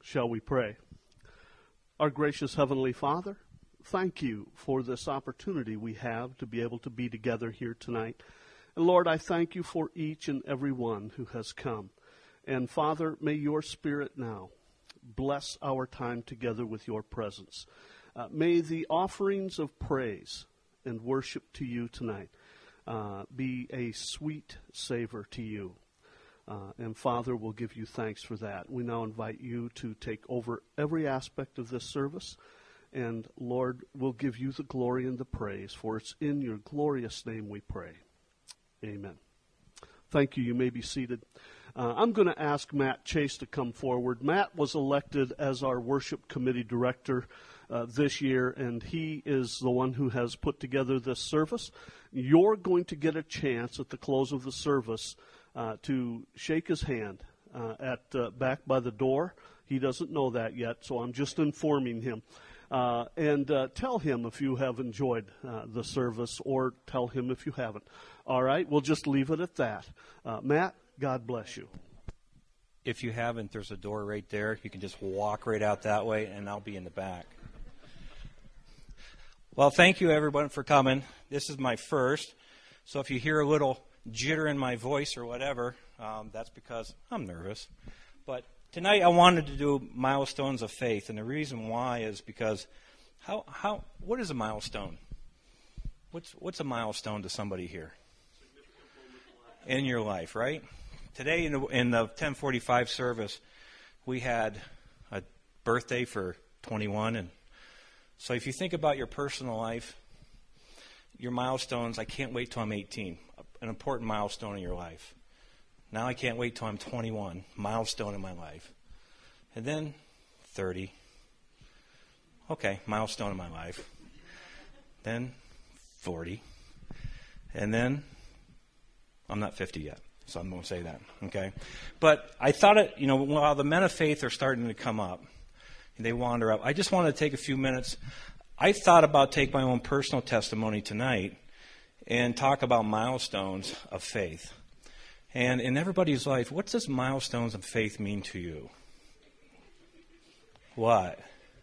Shall we pray? Our gracious Heavenly Father, thank you for this opportunity we have to be able to be together here tonight. And Lord, I thank you for each and every one who has come. And Father, may your Spirit now bless our time together with your presence. May the offerings of praise and worship to you tonight be a sweet savor to you. And Father, we'll give you thanks for that. We now invite you to take over every aspect of this service. And Lord, we'll give you the glory and the praise, for it's in your glorious name we pray. Amen. Thank you. You may be seated. I'm going to ask Matt Chase to come forward. Matt was elected as our worship committee director this year, and he is the one who has put together this service. You're going to get a chance at the close of the service to shake his hand back by the door. He doesn't know that yet, so I'm just informing him. And tell him if you have enjoyed the service, or tell him if you haven't. All right, we'll just leave it at that. Matt, God bless you. If you haven't, there's a door right there. You can just walk right out that way, and I'll be in the back. Well, thank you, everyone, for coming. This is my first, so if you hear a little jitter in my voice or whatever, that's because I'm nervous. But tonight I wanted to do milestones of faith, and the reason why is because what is a milestone? What's a milestone to somebody here in your life, right? Today in the 1045 service, we had a birthday for 21, and so if you think about your personal life, your milestones, I can't wait till I'm 18, an important milestone in your life. Now I can't wait till I'm 21, milestone in my life. And then 30, okay, milestone in my life. Then 40, and then I'm not 50 yet, so I'm going to say that, okay? But I thought while the men of faith are starting to come up, and they wander up, I just want to take a few minutes. I thought about taking my own personal testimony tonight and talk about milestones of faith. And in everybody's life, what does milestones of faith mean to you? What?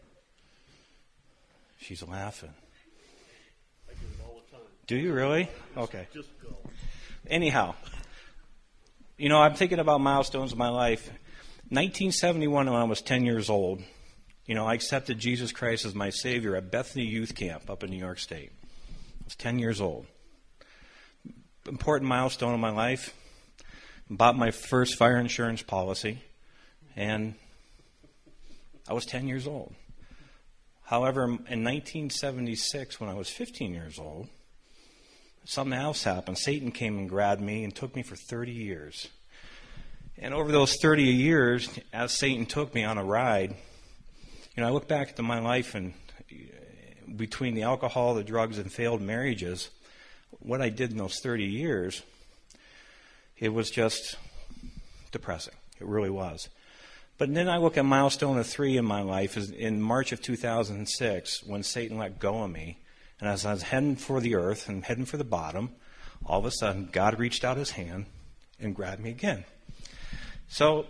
She's laughing. I do it all the time. Do you really? Okay. Just go. Anyhow, I'm thinking about milestones of my life. 1971, when I was 10 years old, I accepted Jesus Christ as my Savior at Bethany Youth Camp up in New York State. I was 10 years old. Important milestone in my life. Bought my first fire insurance policy, and I was 10 years old. However, in 1976, when I was 15 years old, something else happened. Satan came and grabbed me and took me for 30 years. And over those 30 years, as Satan took me on a ride, I look back at my life, and between the alcohol, the drugs, and failed marriages, what I did in those 30 years, it was just depressing. It really was. But then I look at milestone of 3 in my life is in March of 2006, when Satan let go of me. And as I was heading for the earth and heading for the bottom, all of a sudden, God reached out his hand and grabbed me again. So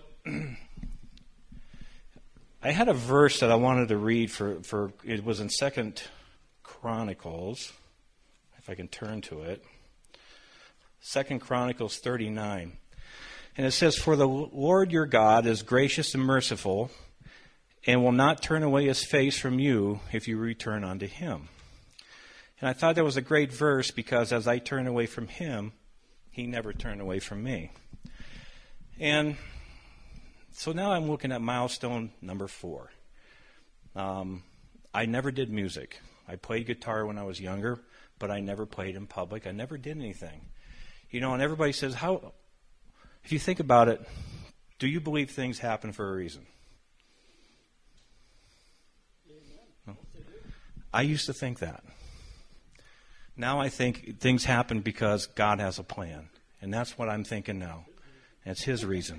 I had a verse that I wanted to read for it was in 2 Chronicles, if I can turn to it. 2 Chronicles 39. And it says, "For the Lord your God is gracious and merciful, and will not turn away his face from you if you return unto him." And I thought that was a great verse, because as I turned away from him, he never turned away from me. And so now I'm looking at milestone number 4. I never did music. I played guitar when I was younger, but I never played in public. I never did anything. And everybody says, if you think about it, do you believe things happen for a reason? No. I used to think that. Now I think things happen because God has a plan. And that's what I'm thinking now. It's his reason.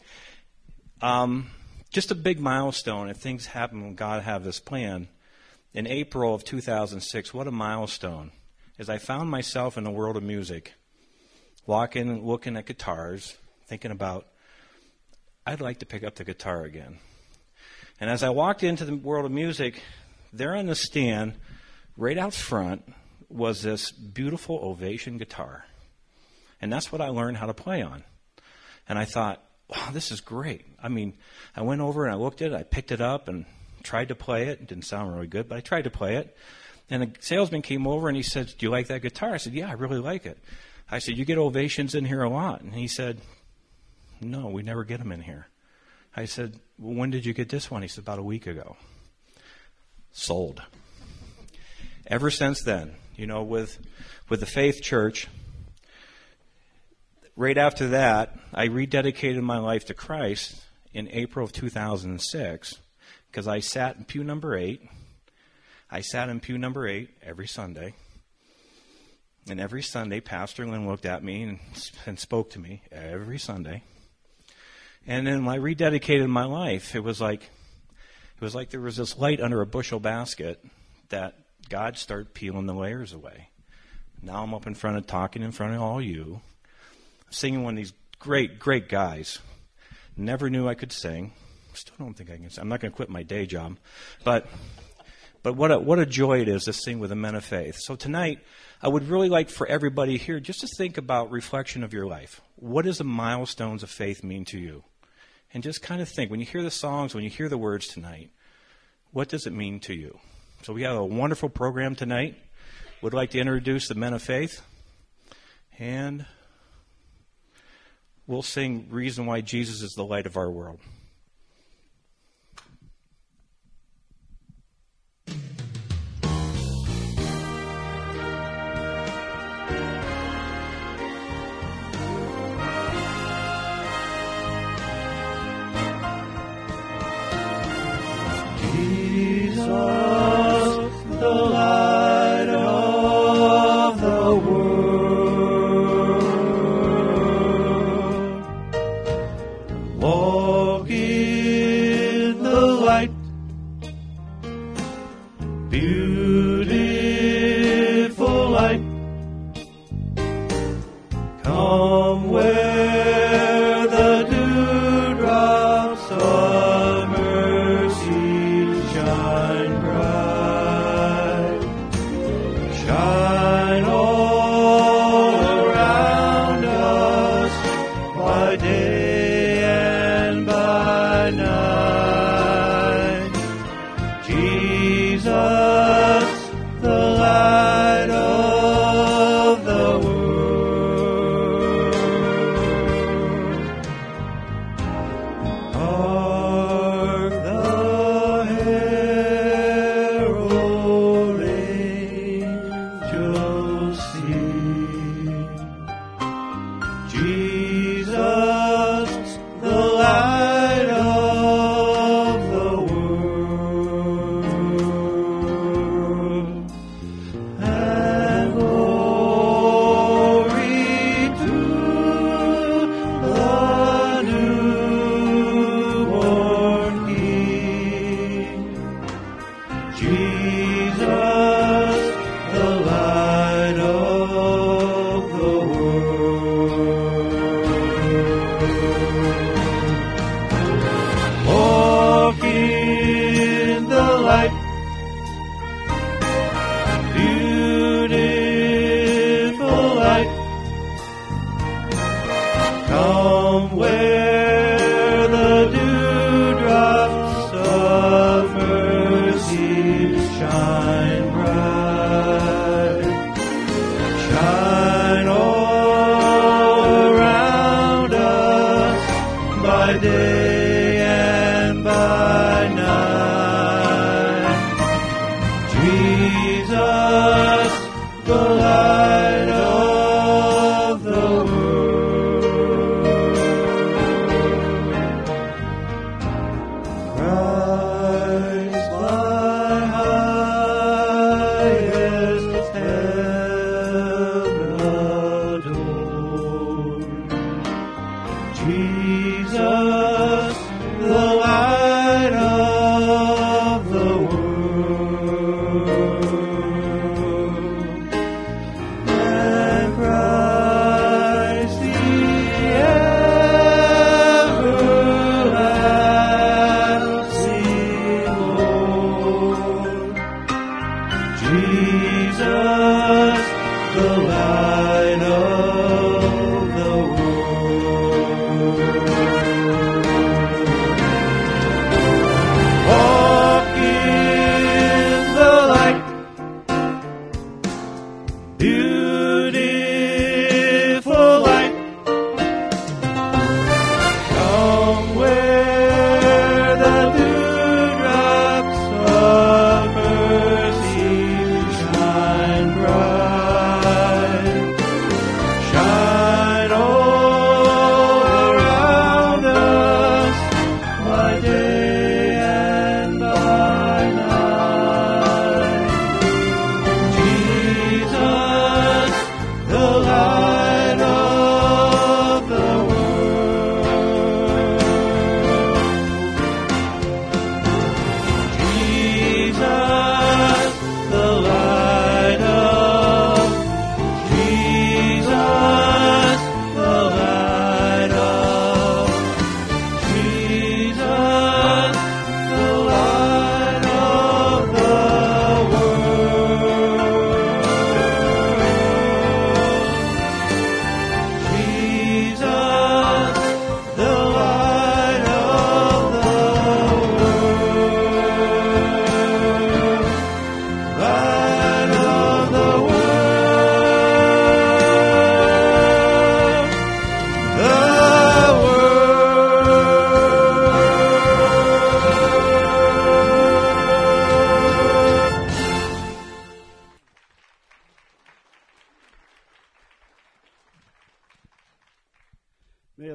Just a big milestone. If things happen when God have this plan. In April of 2006, what a milestone. As I found myself in the world of music, walking and looking at guitars, thinking about, I'd like to pick up the guitar again. And as I walked into the world of music, there on the stand, right out front, was this beautiful Ovation guitar. And that's what I learned how to play on. And I thought, wow, this is great. I mean, I went over and I looked at it, I picked it up and tried to play it. It didn't sound really good, but I tried to play it. And the salesman came over and he said, do you like that guitar? I said, yeah, I really like it. I said, you get Ovations in here a lot? And he said, no, we never get them in here. I said, well, when did you get this one? He said, about a week ago. Sold. Ever since then, with the Faith Church, right after that, I rededicated my life to Christ in April of 2006 because I sat in pew number 8. I sat in pew number 8 every Sunday. And every Sunday, Pastor Lynn looked at me and spoke to me every Sunday. And then when I rededicated my life, it was like there was this light under a bushel basket that God started peeling the layers away. Now I'm up in front of talking in front of all you, singing one of these great, great guys. Never knew I could sing. Still don't think I can sing. I'm not going to quit my day job. But what a joy it is to sing with the men of faith. So tonight, I would really like for everybody here just to think about reflection of your life. What does the milestones of faith mean to you? And just kind of think, when you hear the songs, when you hear the words tonight, what does it mean to you? So we have a wonderful program tonight. Would like to introduce the men of faith. And we'll sing Reason Why Jesus is the Light of Our World.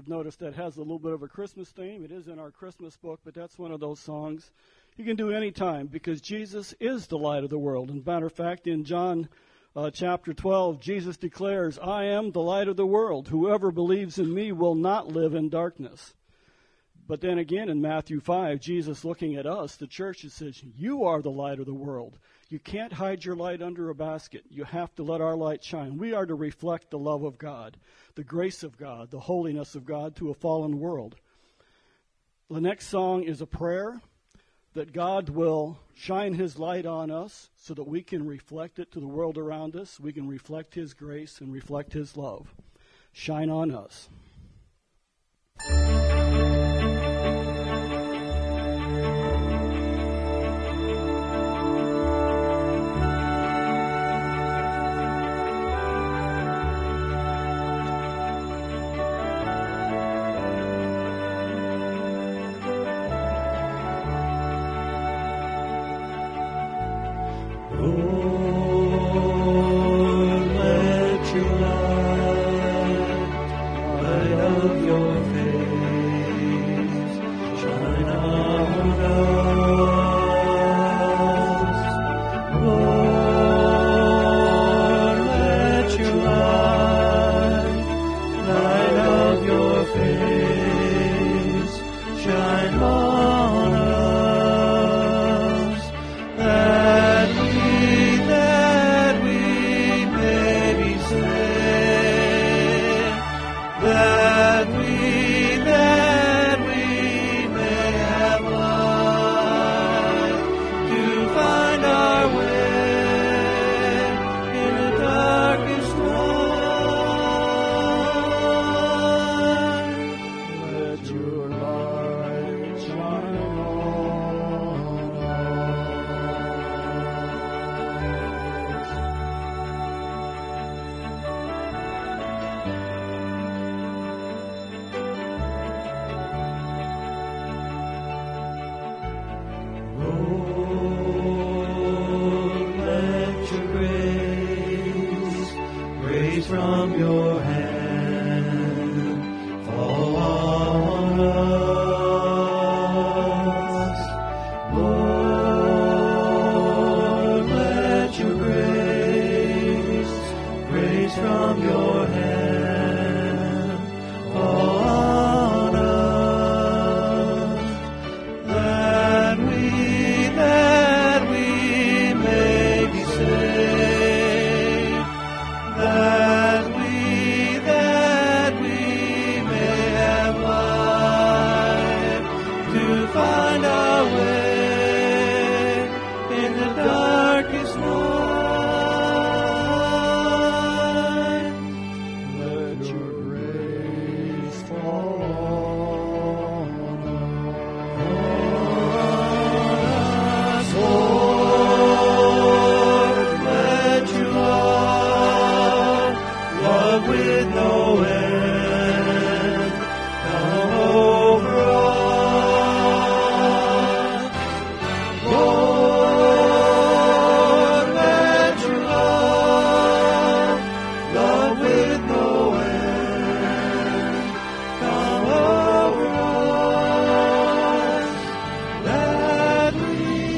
have noticed that has a little bit of a Christmas theme. It is in our Christmas book, but that's one of those songs you can do any time because Jesus is the light of the world. And matter of fact, in John chapter 12, Jesus declares, I am the light of the world. Whoever believes in me will not live in darkness. But then again in Matthew 5, Jesus looking at us, the church, it says, you are the light of the world. You can't hide your light under a basket. You have to let our light shine. We are to reflect the love of God, the grace of God, the holiness of God to a fallen world. The next song is a prayer that God will shine his light on us so that we can reflect it to the world around us. We can reflect his grace and reflect his love. Shine on us. From your hand fall on us, Lord, let your grace from your hand fall on us, that we may be saved, that we may have life to find our way in the darkest night. Let your grace fall on us, Lord, let your love with no end come over us. Lord, let your love with no end come over us, that we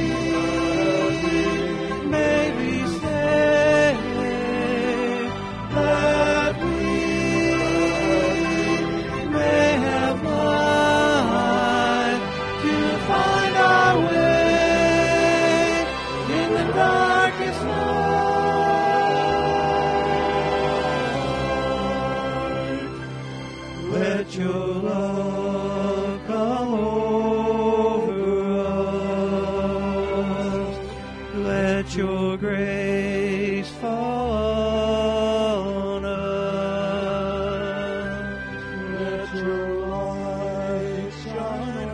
may be saved, that we may have life to find our way in the darkest night. Let your love come over us. Let your grace fall on us. Let your light shine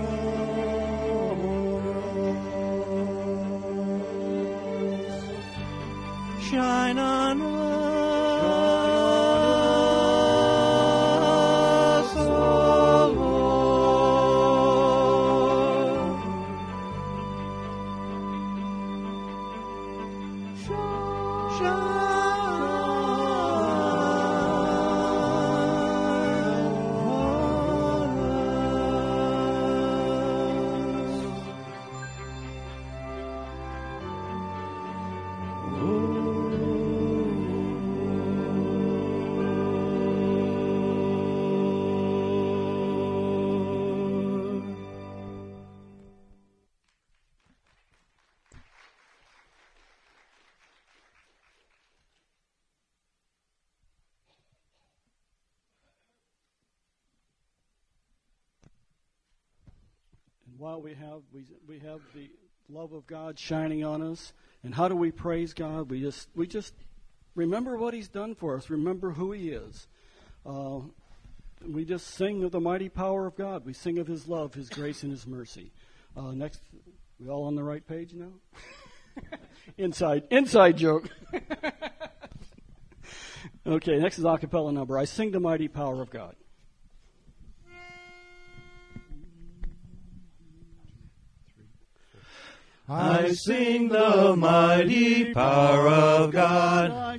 on us. Shine on us, O Lord. Shine while we have the love of God shining on us. And how do we praise God? We just remember what He's done for us. Remember who He is. We just sing of the mighty power of God. We sing of His love, His grace, and His mercy. Next, we all on the right page now? Inside joke. Okay, next is a cappella number. I sing the mighty power of God. I sing the mighty power of God. I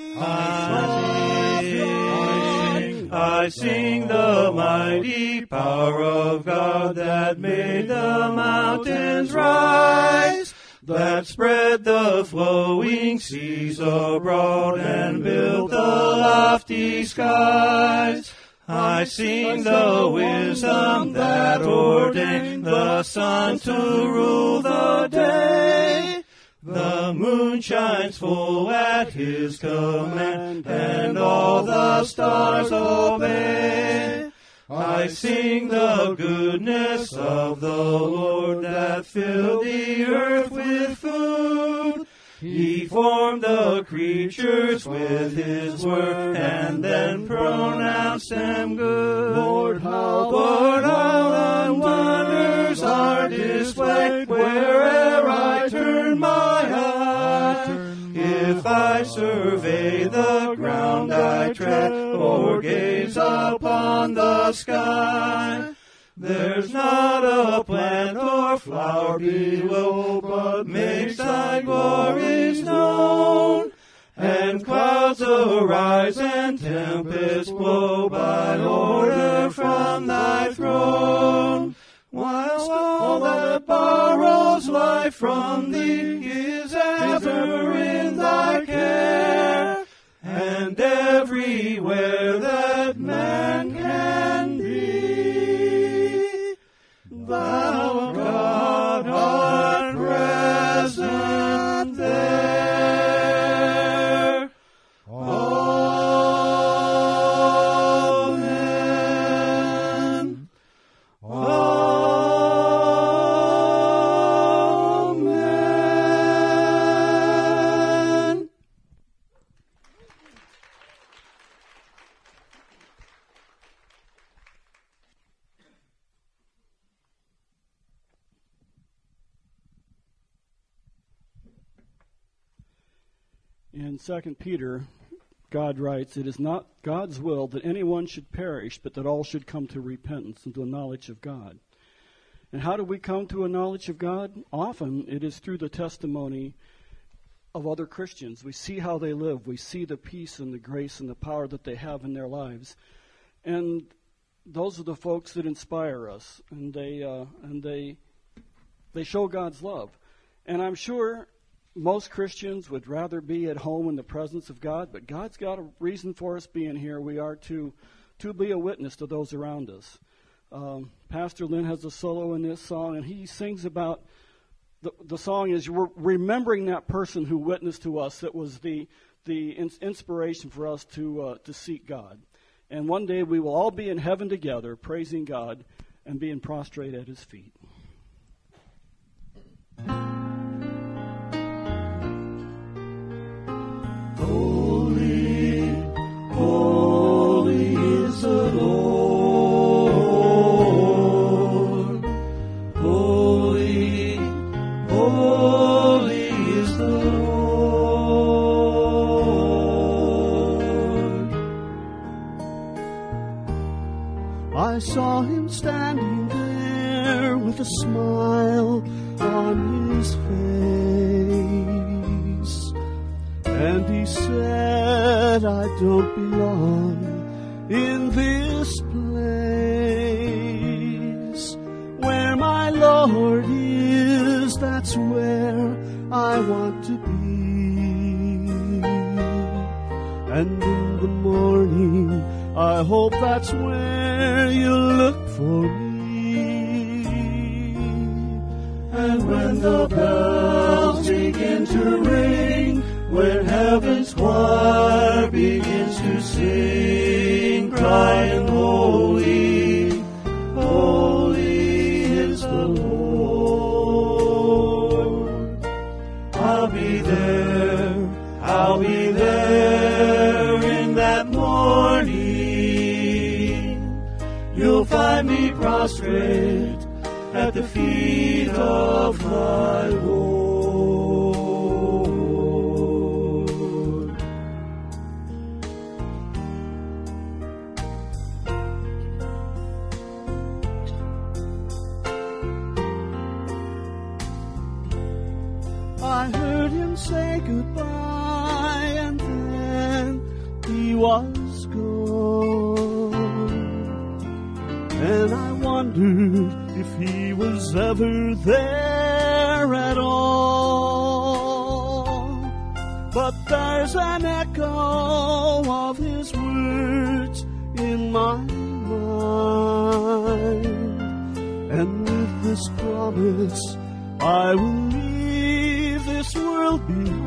sing the mighty power of God that made the mountains rise, that spread the flowing seas abroad and built the lofty skies. I sing the wisdom that ordained the sun to rule the day. The moon shines full at His command, and all the stars obey. I sing the goodness of the Lord that filled the earth with food. He formed the creatures with His word and then pronounced them good. Lord, how thy wonders are displayed where'er I turn my eye. If I survey the ground I tread or gaze upon the sky, there's not a plant or flower below, but makes thy glories known. And clouds arise and tempests blow by order from thy throne. Whilst all that borrows life from thee is ever in thy care, and everywhere that man can be, thou, God, art present there. Amen. Amen. In 2 Peter, God writes, "It is not God's will that anyone should perish, but that all should come to repentance and to a knowledge of God." And how do we come to a knowledge of God? Often it is through the testimony of other Christians. We see how they live. We see the peace and the grace and the power that they have in their lives. And those are the folks that inspire us, and they show God's love. And I'm sure most Christians would rather be at home in the presence of God, but God's got a reason for us being here. We are to be a witness to those around us. Pastor Lynn has a solo in this song, and he sings about the song is we're remembering that person who witnessed to us that was the inspiration for us to seek God. And one day we will all be in heaven together, praising God and being prostrate at His feet. Holy, holy is the Lord. Holy, holy is the Lord. I saw Him standing there with a smile on His face, and He said, "I don't belong in this place. Where my Lord is, that's where I want to be. And in the morning, I hope that's where you'll look for me. And when the bells begin to ring, when heaven's choir begins to sing, crying, holy, holy is the Lord. prostrate at the feet of my Lord. I heard him say goodbye, and then he was gone. And I wondered if he was ever there at all. But there's an echo of his words in my mind. And with this promise, I will leave this world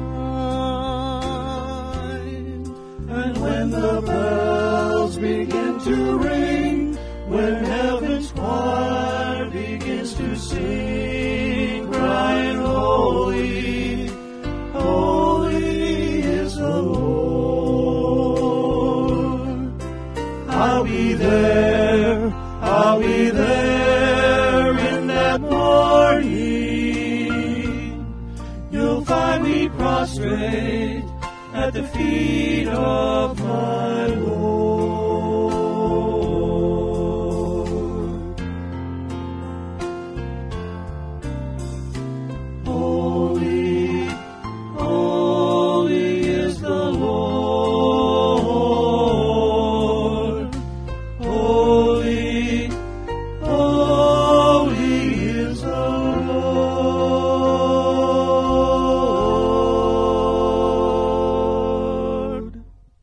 behind. And when the bells begin to ring, when heaven's choir begins to sing, crying, holy, holy is the Lord. I'll be there in that morning. You'll find me prostrate at the feet of my Lord. Holy, holy is the Lord. Holy, holy is the Lord.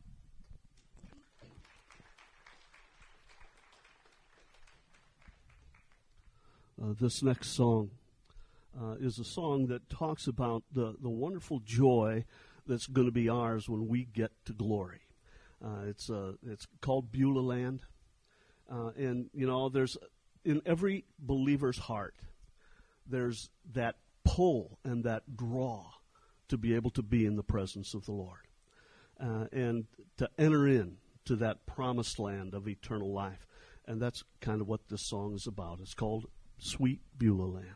This next song is a song that talks about the wonderful joy that's going to be ours when we get to glory. It's called Beulah Land, and you know, there's in every believer's heart, there's that pull and that draw to be able to be in the presence of the Lord, and to enter in to that promised land of eternal life. And that's kind of what this song is about. It's called Sweet Beulah Land.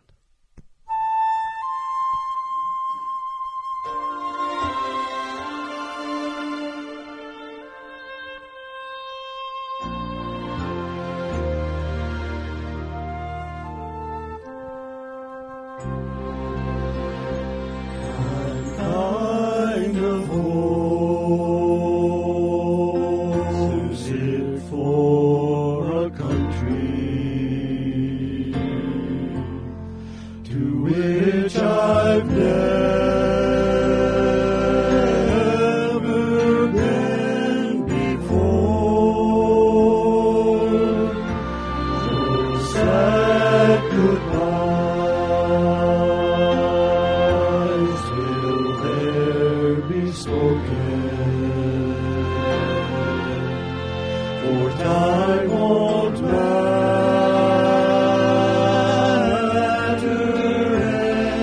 Kind of homesick for a country to which I've never been before. So sad goodbyes will there be spoken, for time won't matter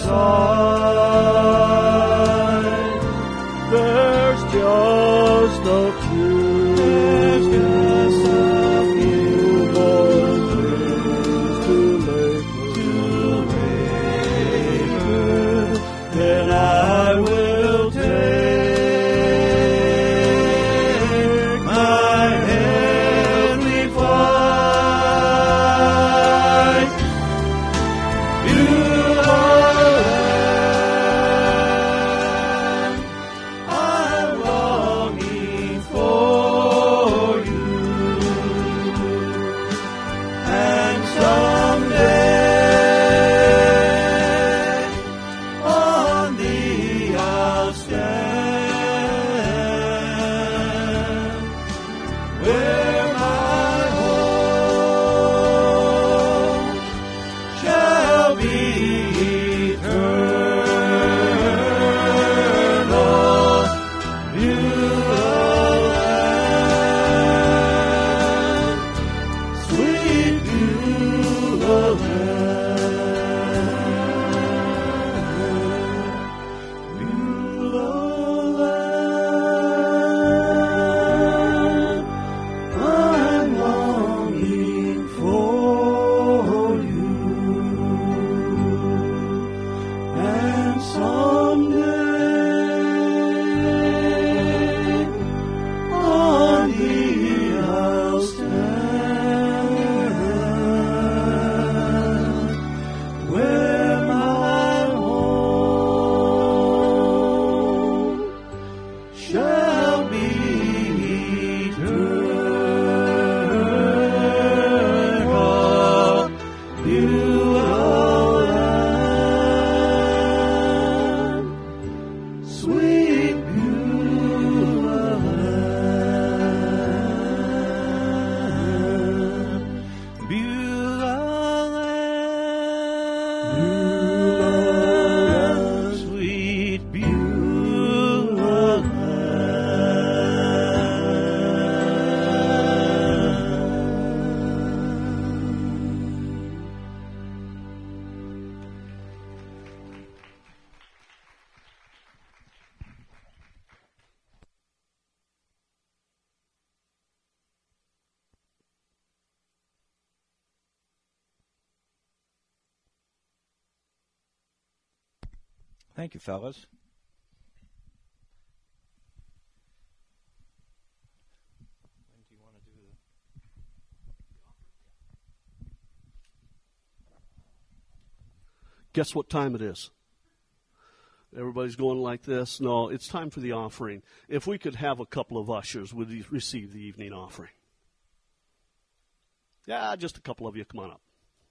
side. There's just a few. There's just a few more days to labor. Then I will take my heavenly flight. Beautiful land, I'm longing for you. And someday on thee I'll stand, where my home shall be eternal. Beautiful land, sweet beautiful land, beautiful land, I'm longing for you. And someday on thee I'll stand, where my home shall be eternal. Beautiful land, sweet beautiful land, beautiful land, sweet beautiful Thank you, fellas. When do you want to do Guess what time it is? Everybody's going like this. No, it's time for the offering. If we could have a couple of ushers, would you receive the evening offering? Yeah, just a couple of you. Come on up.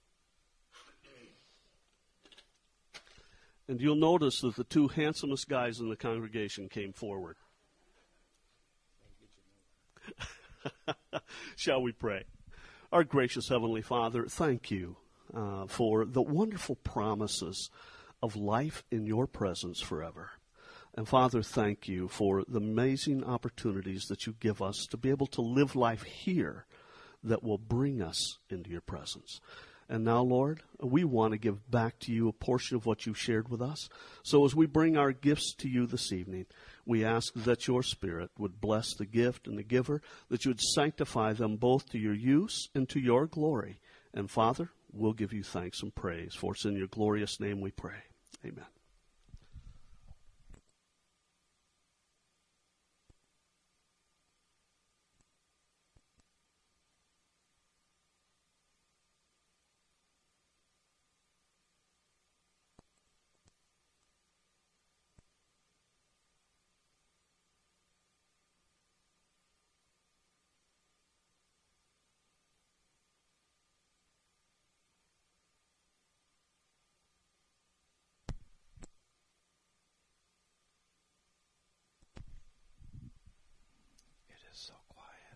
And you'll notice that the two handsomest guys in the congregation came forward. Shall we pray? Our gracious Heavenly Father, thank you for the wonderful promises of life in your presence forever. And Father, thank you for the amazing opportunities that you give us to be able to live life here that will bring us into your presence. And now, Lord, we want to give back to you a portion of what you've shared with us. So as we bring our gifts to you this evening, we ask that your Spirit would bless the gift and the giver, that you would sanctify them both to your use and to your glory. And Father, we'll give you thanks and praise, for it's in your glorious name we pray. Amen. it is so quiet.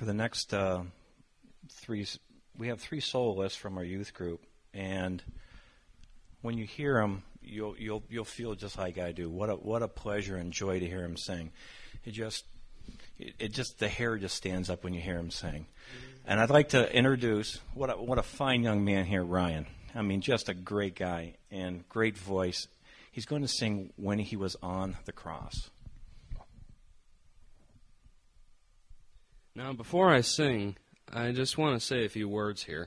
for the next we have three soloists from our youth group, and when you hear them, you'll feel just like I do. What a pleasure and joy to hear him sing. It just the hair just stands up when you hear him sing. And I'd like to introduce what a fine young man here, Ryan. I mean, just a great guy and great voice. He's going to sing When He Was on the Cross. Now, before I sing, I just want to say a few words here.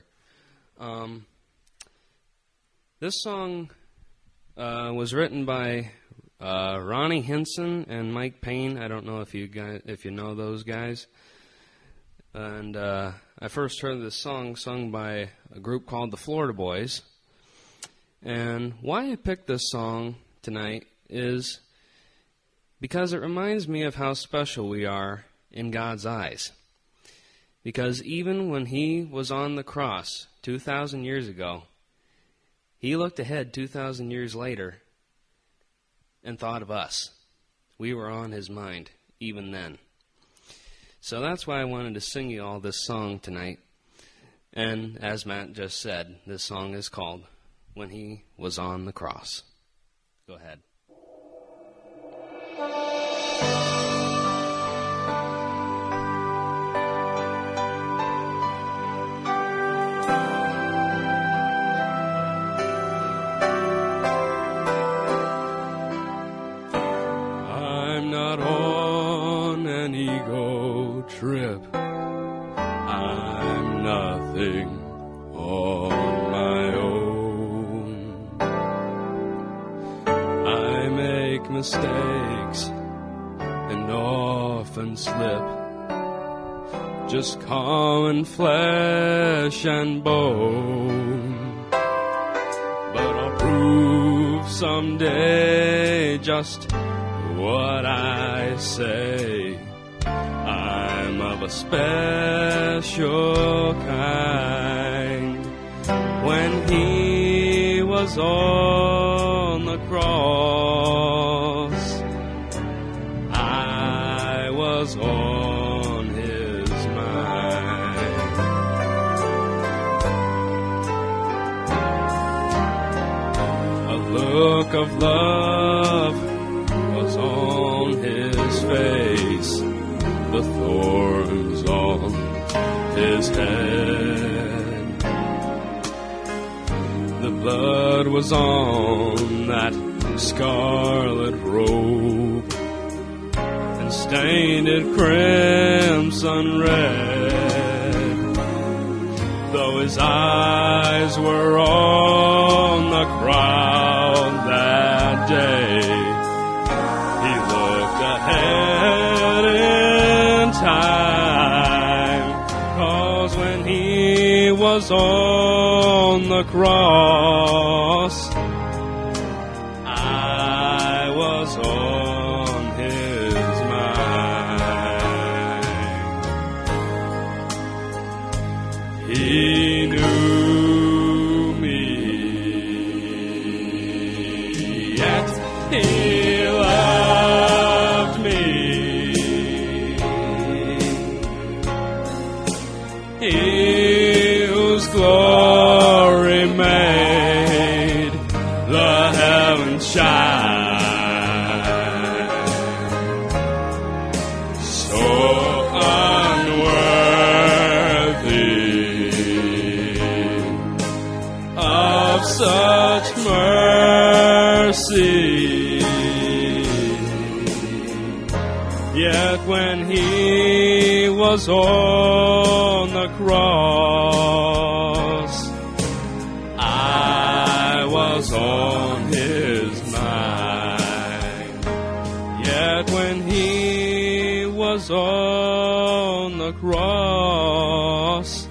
This song was written by Ronnie Hinson and Mike Payne. I don't know if you know those guys. And I first heard this song sung by a group called the Florida Boys. And why I picked this song tonight is because it reminds me of how special we are in God's eyes. Because even when He was on the cross 2,000 years ago, He looked ahead 2,000 years later and thought of us. We were on His mind even then. So that's why I wanted to sing you all this song tonight. And as Matt just said, this song is called When He Was on the Cross. Go ahead. I'm not on an ego trip. I'm nothing on my own. I make mistakes and often slip. Just common flesh and bone. But I'll prove someday just what I say. I'm of a special kind. When He was on the cross, I was on His mind. A look of love was on His face, the thorns on His head. The blood was on that scarlet robe and stained it crimson red. Though His eyes were on the crowd that day, He looked ahead in time. 'Cause when He was on the cross, I was on His mind. He knew me, yet He loved me. He whose glory made the heavens shine, so unworthy of such mercy. Yet when He was on the cross, I was on His mind. Yet when He was on the cross,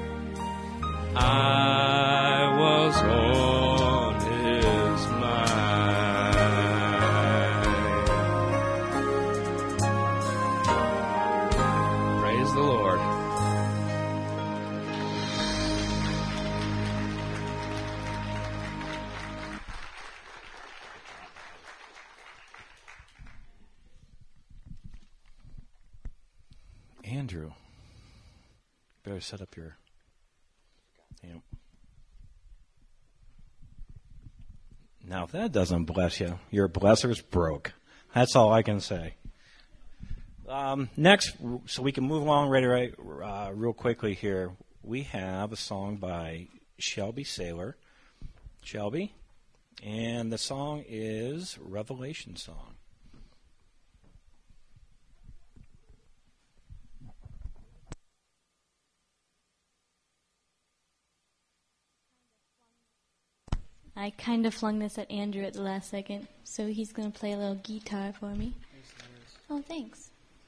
I was on His mind. Praise the Lord. Andrew, Better set up your... Yep. Now, if that doesn't bless you, your blesser's broke. That's all I can say. Next, so we can move along real quickly here, we have a song by Shelby Saylor. Shelby. And the song is Revelation Song. I kind of flung this at Andrew at the last second, so he's going to play a little guitar for me. Oh, thanks.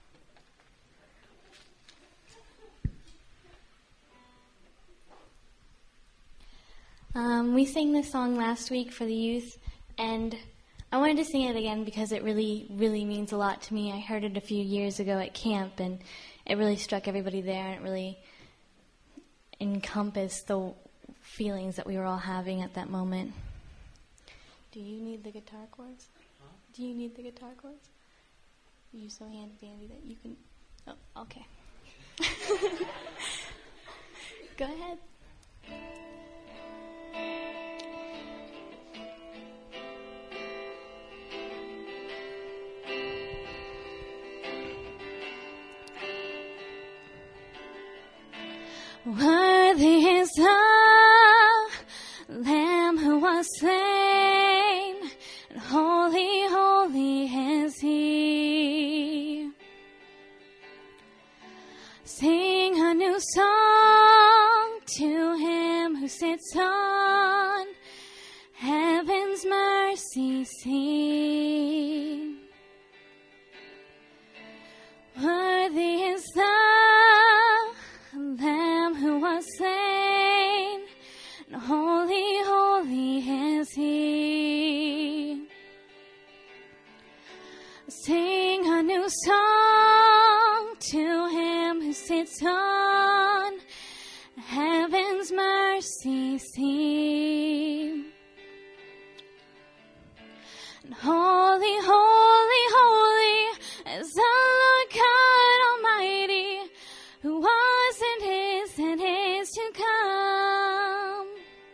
We sang this song last week for the youth, and I wanted to sing it again because it really, really means a lot to me. I heard it a few years ago at camp, and it really struck everybody there, and it really encompassed the feelings that we were all having at that moment. Do you need the guitar chords? Huh? Do you need the guitar chords? You're so handy-dandy that you can... Oh, okay. Go ahead. Worthy is the Lamb who was slain, and holy, holy is He. Sing a new song to Him who sits on heaven's mercy seat. Worthy is the Lamb who was slain, and holy, holy is He. Sing a new song to Him who sits on heaven's mercy seat. And holy, holy, holy is the Lord God Almighty, who was and is to come.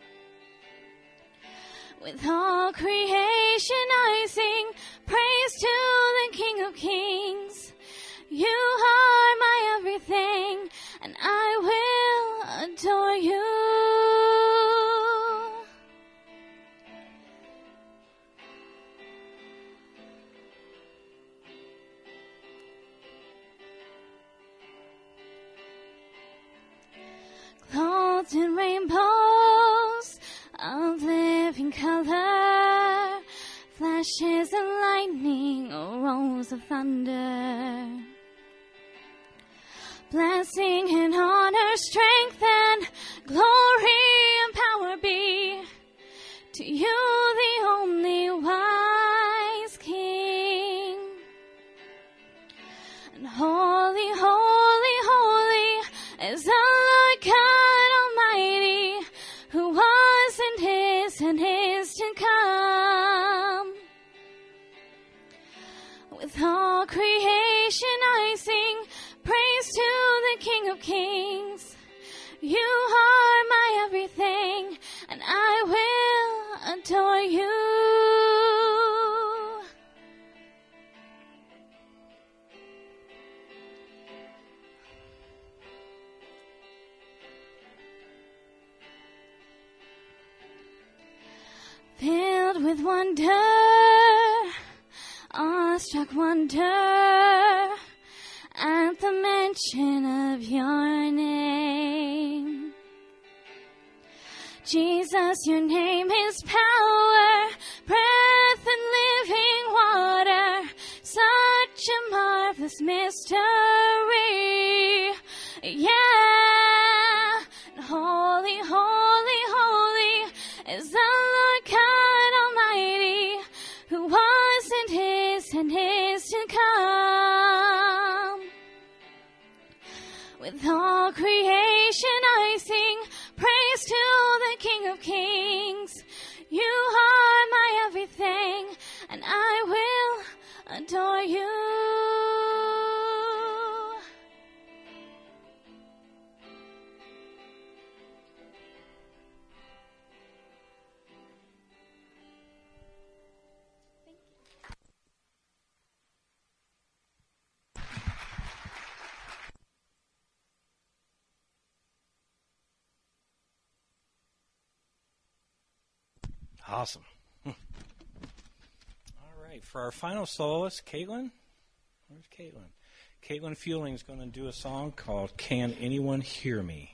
With all creation I sing praise to the King of Kings. You are my everything, and I will adore you. Clothed in rainbows of living color, flashes of lightning, rolls of thunder. Blessing and honor, strength and glory and power be to you, the only wise King. And holy, holy, holy is the Lord God Almighty, who was and is to come. With all creation I sing praise to the King of Kings. You are my everything, and I will adore you. Filled with wonder, awestruck wonder, at the mention of your name. Jesus, your name is power, breath and living water, such a marvelous mystery. Yeah, holy, holy, holy is the Lord God Almighty, who was and is to come. With all creation I sing praise to the King of Kings. You are my everything, and I will adore you. Awesome. All right, for our final soloist, Caitlin. Where's Caitlin? Caitlin Fueling is going to do a song called Can Anyone Hear Me?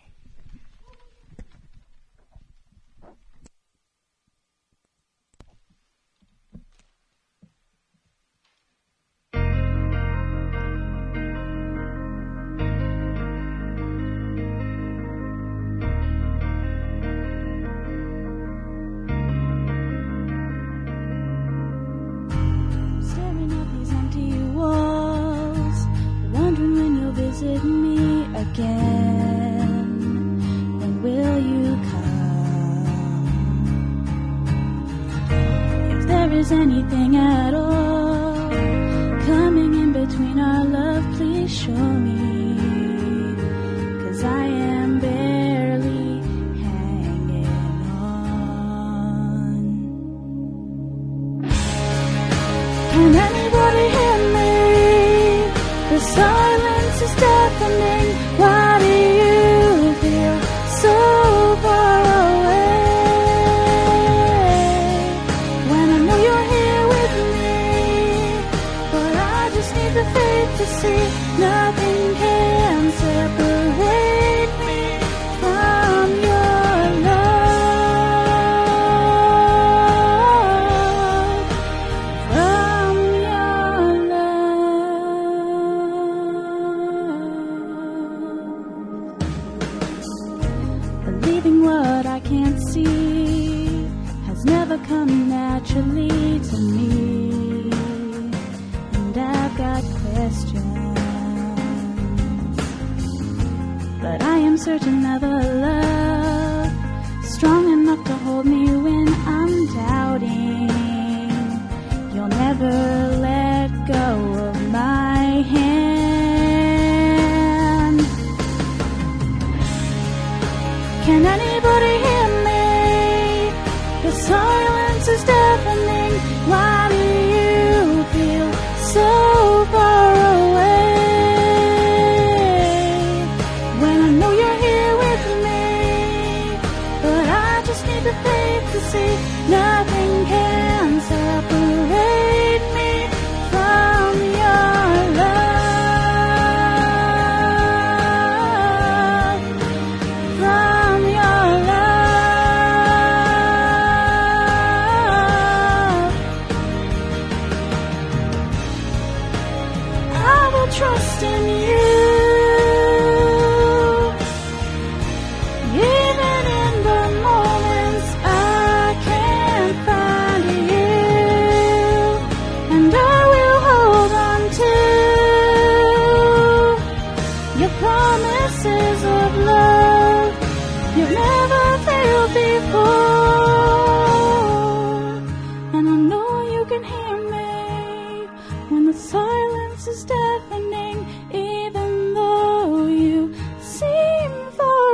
Staring at these empty walls, wondering when you'll visit me again. When will you come? If there is anything at all coming in between our love, please show me, 'cause I am barely hanging on. Can anybody hear me? The silence is deafening. Why do you feel so far away? When I know you're here with me, but I just need the faith to see nothing can separate me from your love. From your love. Believing what I can't see has never come naturally to me. And I've got questions, but I am certain of a love strong enough to hold me when I'm doubting. You'll never let go of my hand. Can anybody hear me? The silence is deafening. Why do you feel so far away? When I know you're here with me, but I just need the faith to see nothing can separate me from your love. From your love. I will trust in you. Even in the moments I can't find you, and I will hold on to your promises of love. You've never failed before, and I know you can hear me when the silence is deafening, even though you seem far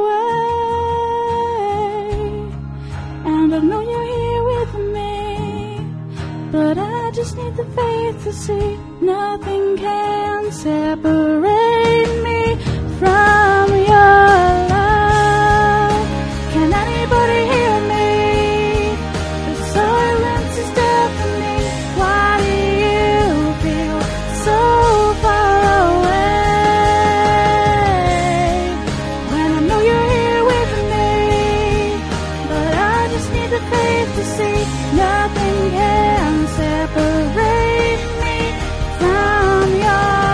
away. And I know you're here with me, but I just need the faith to see nothing can separate me from your love. Can anybody hear me? The silence is deafening. Why do you feel so far away? When I know you're here with me, but I just need the faith to see nothing can separate me from your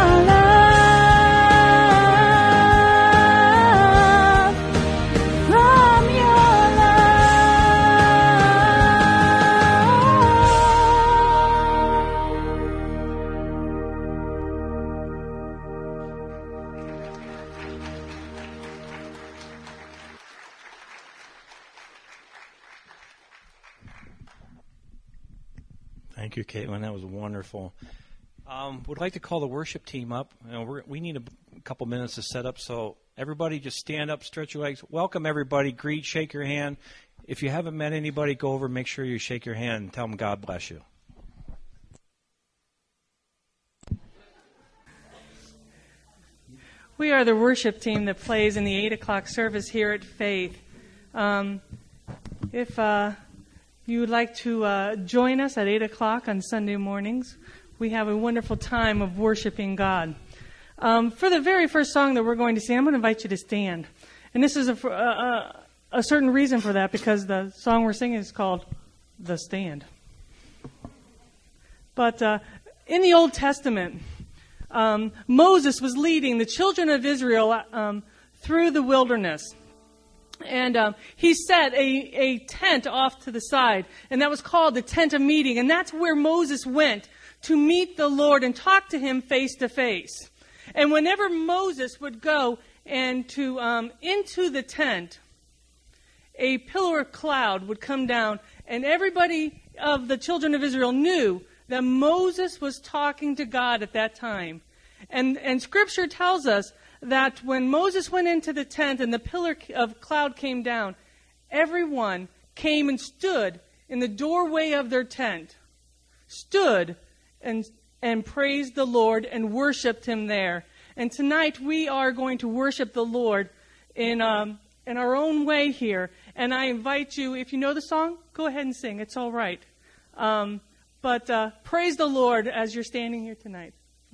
love. From your Thank you, Caitlin. That was wonderful. Would like to call the worship team up. We need a couple minutes to set up, so everybody just stand up, stretch your legs. Welcome, everybody. Greet, shake your hand. If you haven't met anybody, go over, make sure you shake your hand and tell them God bless you. We are the worship team that plays in the 8 o'clock service here at Faith. If you would like to join us at 8 o'clock on Sunday mornings, we have a wonderful time of worshiping God. For the very first song that we're going to sing, I'm going to invite you to stand. And this is a certain reason for that, because the song we're singing is called The Stand. But in the Old Testament, Moses was leading the children of Israel through the wilderness. And he set a tent off to the side, and that was called the tent of meeting. And that's where Moses went to meet the Lord and talk to him face to face. And whenever Moses would go and into the tent, a pillar of cloud would come down, and everybody of the children of Israel knew that Moses was talking to God at that time. And Scripture tells us that when Moses went into the tent and the pillar of cloud came down, everyone came and stood in the doorway of their tent, stood and praised the Lord and worshiped Him there. And tonight we are going to worship the Lord in our own way here. And I invite you, if you know the song, go ahead and sing. It's all right. But praise the Lord as you're standing here tonight.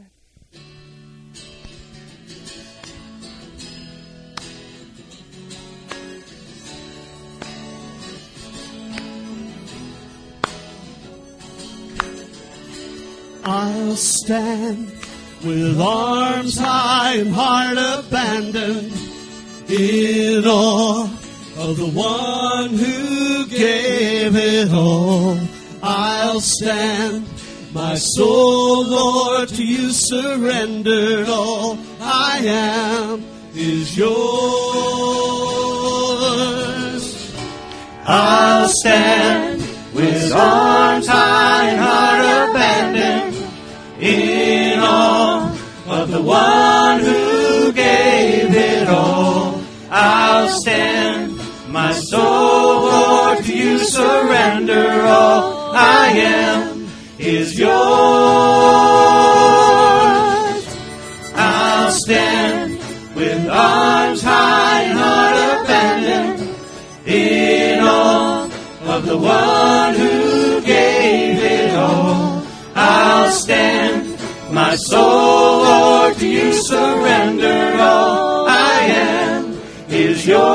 I'll stand with arms high and heart abandoned in awe of the one who gave it all. I'll stand, my soul, Lord, to you surrendered. All I am is yours. I'll stand with arms high and heart abandoned in awe of the one who gave it all. I'll stand, my soul, Lord, to you surrender. All I am is yours. I'll stand with arms high and heart abandoned in awe of the one who gave it all. I'll stand, my soul, Lord, to you surrender. All I am is yours.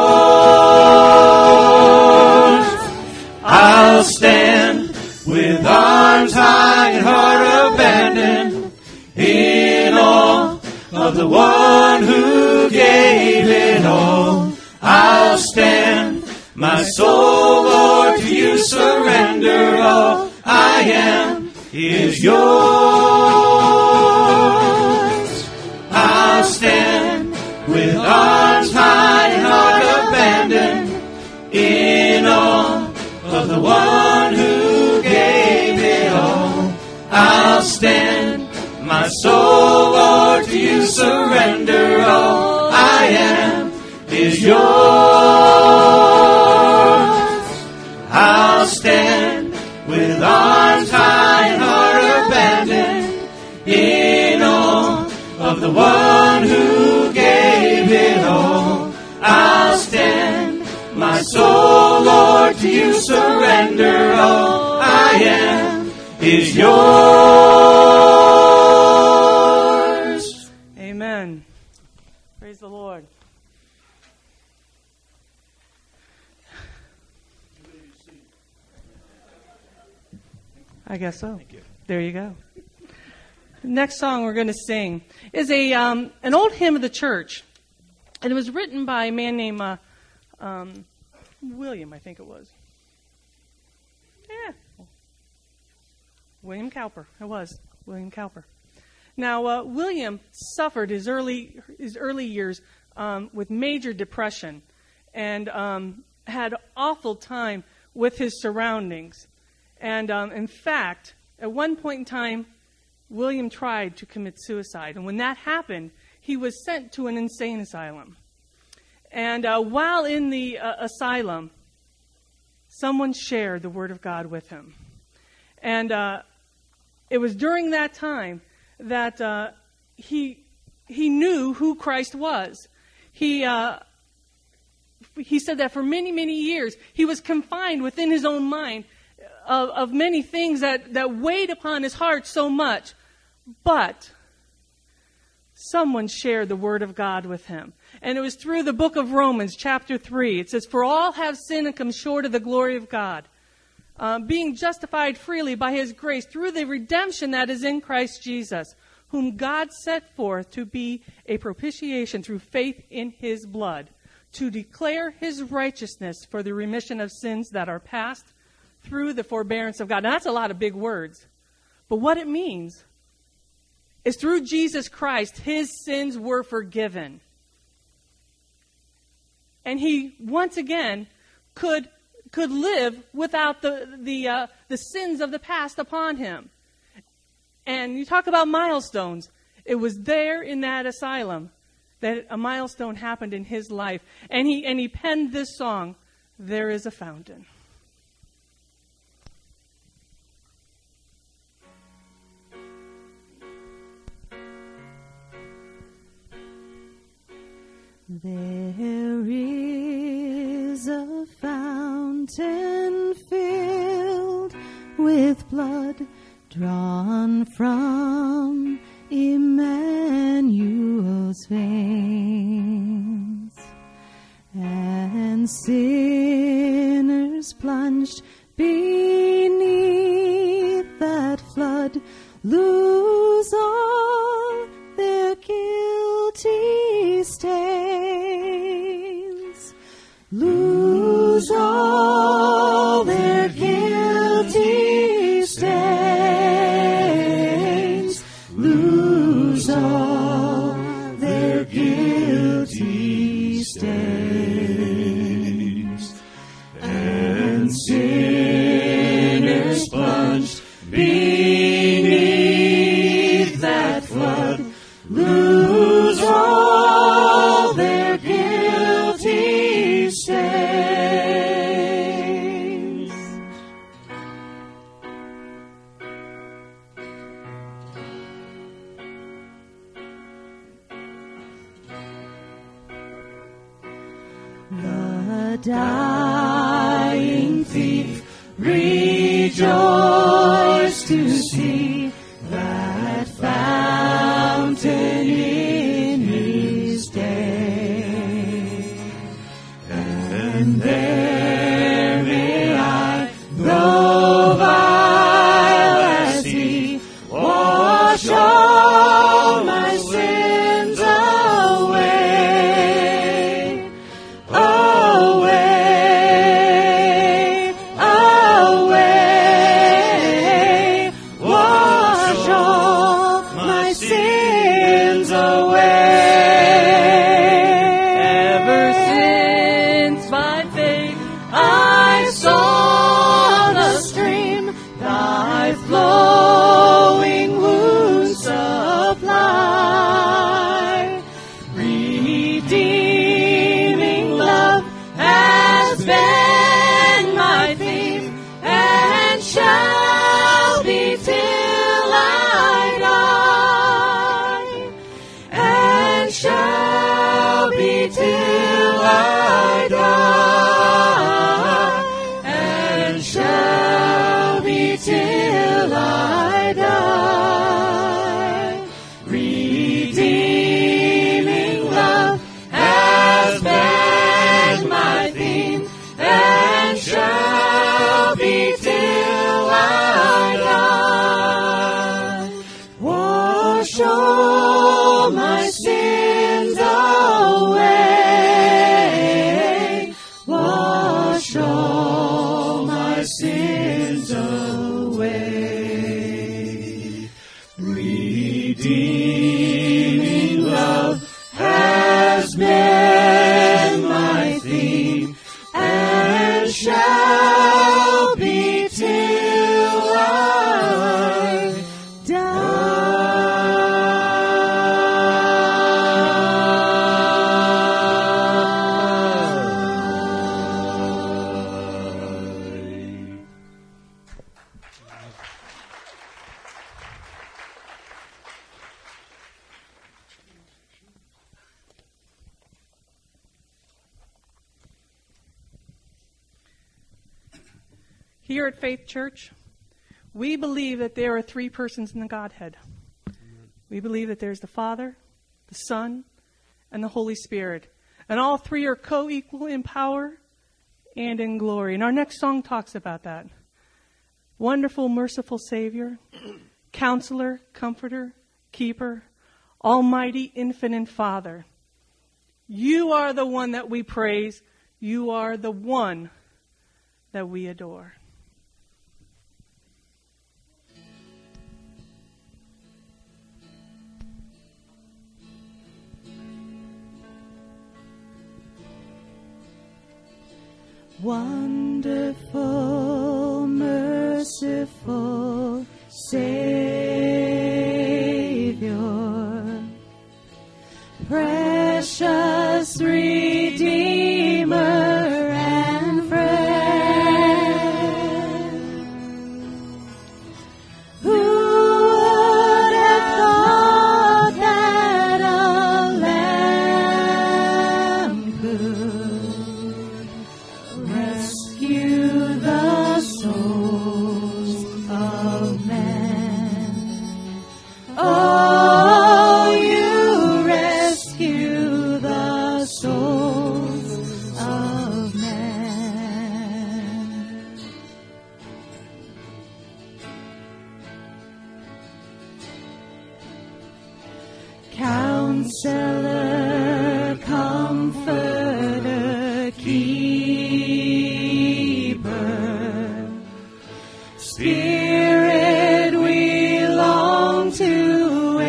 I'll stand with arms high and heart abandoned in awe of the one who gave it all. I'll stand, my soul, Lord, to you surrender. All I am is yours. I'll stand with arms high and heart abandoned in awe of the one who gave it all. I'll stand, my soul, Lord, to you surrender. All I am is yours. I'll stand with arms high and heart abandoned in awe of the one who gave it all. I'll stand, my soul, Lord, to you surrender. All I am is yours. Amen. Praise the Lord. I guess so. Thank you. There you go. The next song we're going to sing is an old hymn of the church. And it was written by a man named William, I think it was. Yeah. William Cowper. It was William Cowper. Now, William suffered his early years with major depression and had awful time with his surroundings. And in fact, at one point in time, William tried to commit suicide. And when that happened, he was sent to an insane asylum. And while in the asylum, someone shared the Word of God with him. And it was during that time that he knew who Christ was. He said that for many, many years, he was confined within his own mind of many things that weighed upon his heart so much. But someone shared the Word of God with him. And it was through the book of Romans, chapter 3. It says, "For all have sinned and come short of the glory of God, being justified freely by His grace through the redemption that is in Christ Jesus, whom God set forth to be a propitiation through faith in His blood, to declare His righteousness for the remission of sins that are past through the forbearance of God." Now, that's a lot of big words. But what it means is through Jesus Christ, His sins were forgiven. And he, once again, could live without the sins of the past upon him. And you talk about milestones. It was there in that asylum that a milestone happened in his life. And he penned this song, "There is a Fountain." There is a fountain filled with blood drawn from Emmanuel's veins, and sinners plunged beneath that flood lose all their guilty stains, lose all their guilty stains, lose all their guilty stains, and sinners plunged beneath that flood lose all their guilty stains. The dying thief rejoiced to see that fountain in his day, and there may I, though vile as he, wash all my sins away, away, away, wash all my sins away. Ever since by faith I saw the stream thy flowing wounds supply, redeeming love has been my theme, and shall be till I die, and shall be till I die, and shall be till I die. Redeeming love has been my theme, and shall be till I die. Wash all my sins away, wash all my sins away. Redeeming love has been my theme, and shall be till I die. Here at Faith Church, we believe that there are three persons in the Godhead. We believe that there's the Father, the Son, and the Holy Spirit. And all three are co-equal in power and in glory. And our next song talks about that. Wonderful, merciful Savior, Counselor, Comforter, Keeper, Almighty, Infinite Father. You are the one that we praise. You are the one that we adore. Wonderful, merciful Savior, precious Redeemer and friend, who would have thought that a lamb could rescue the souls of men? Oh, you rescue the souls of men. Counselor, Comforter, Keeper, Spirit we long to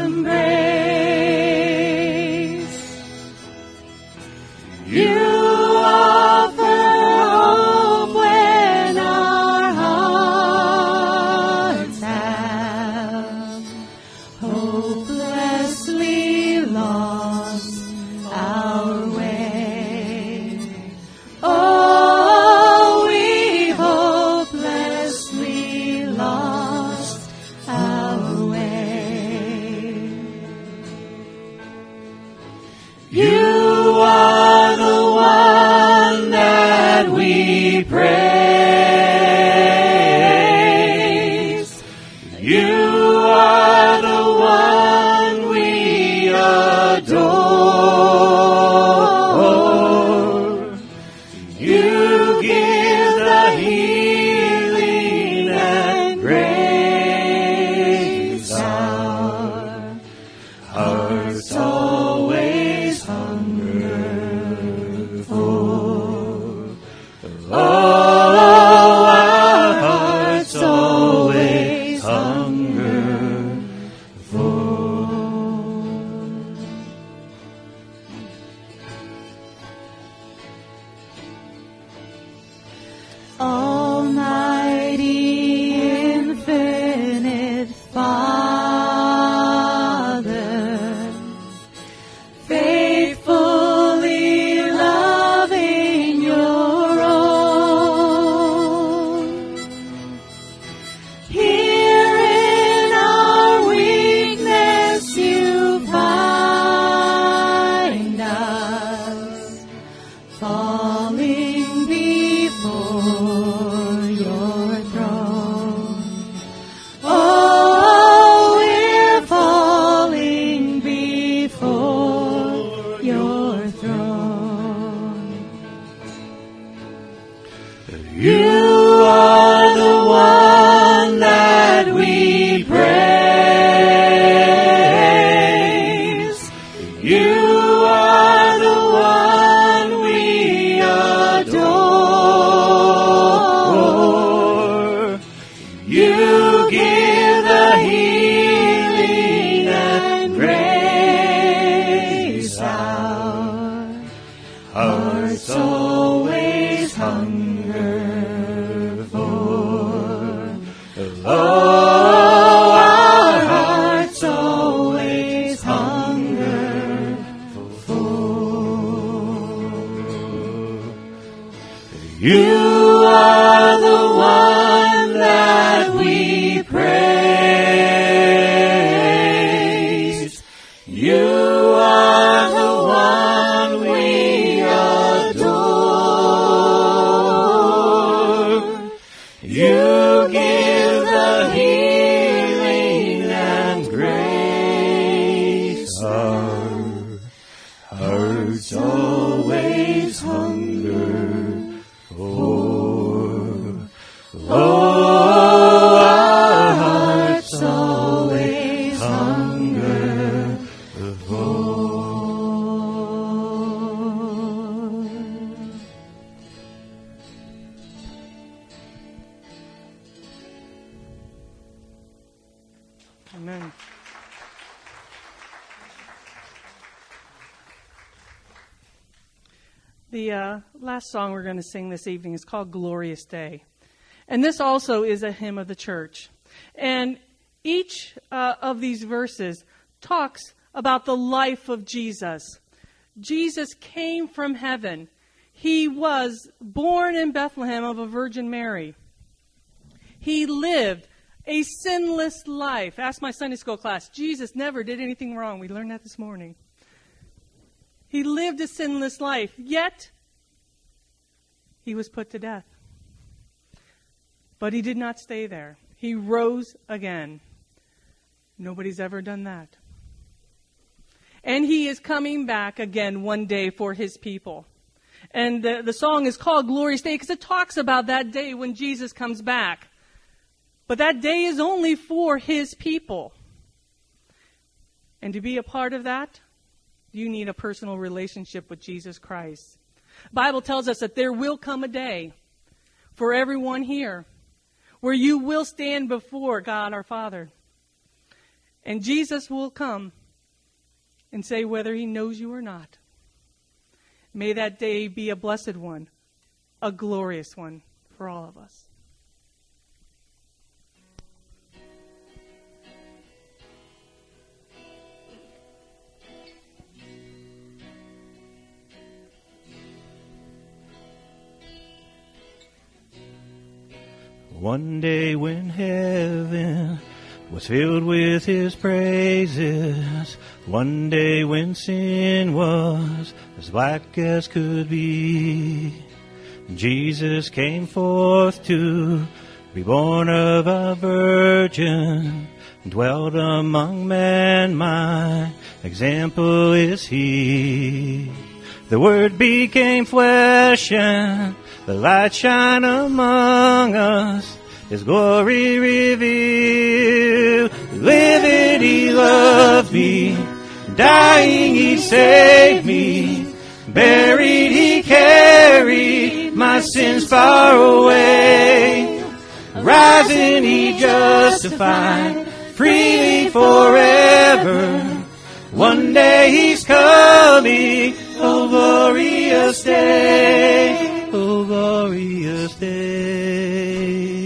embrace. You offer hope when our hearts have hopelessly lost our way. Oh, we hopelessly lost our way. You are the one that we praise. You are the one we adore. You give the healing and grace. Our hearts always hunger for. Oh, our hearts always hunger for. Almighty, infinite Father, faithfully loving your own. Here in our weakness you find us, falling before your throne. Oh, we're falling before your throne. You are the one that we praise. You are the one we adore. You give the healing and grace. Our hearts always hunger for. Oh, our hearts always hunger for. You are the one that we praise. You are the one we adore. hearts always hunger for. Oh, our hearts always hunger for. Amen. The last song we're going to sing this evening is called Glorious Day. And this also is a hymn of the church. And each of these verses talks about the life of Jesus. Jesus came from heaven. He was born in Bethlehem of a Virgin Mary. He lived a sinless life. Ask my Sunday school class. Jesus never did anything wrong. We learned that this morning. He lived a sinless life, yet he was put to death. But he did not stay there. He rose again. Nobody's ever done that. And he is coming back again one day for his people. And the song is called Glorious Day because it talks about that day when Jesus comes back. But that day is only for his people. And to be a part of that, you need a personal relationship with Jesus Christ. The Bible tells us that there will come a day for everyone here where you will stand before God our Father. And Jesus will come and say whether he knows you or not. May that day be a blessed one, a glorious one for all of us. One day when heaven was filled with his praises, one day when sin was as black as could be, Jesus came forth to be born of a virgin, dwelt among men, my example is he. The Word became flesh and the light shine among us, his glory revealed. Living he loved me, dying he saved me, buried he carried my sins far away, rising he justified freely forever. One day he's coming, oh glorious day, oh glorious day.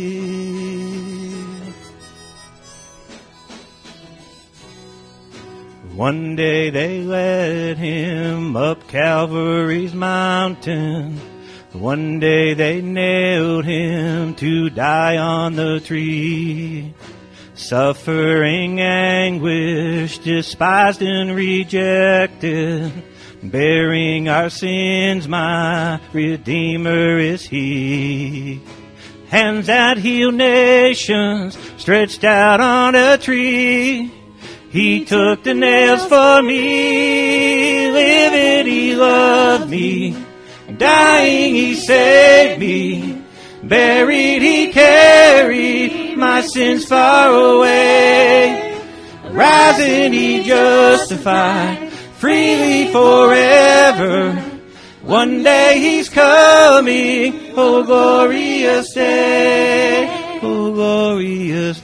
One day they led him up Calvary's mountain. One day they nailed him to die on the tree. Suffering anguish, despised and rejected, bearing our sins, my Redeemer is he. Hands that heal nations, stretched out on a tree. He took the nails for me, living he loved me, dying he saved me, buried he carried my sins far away, rising he justified freely forever. One day he's coming, oh glorious day, oh glorious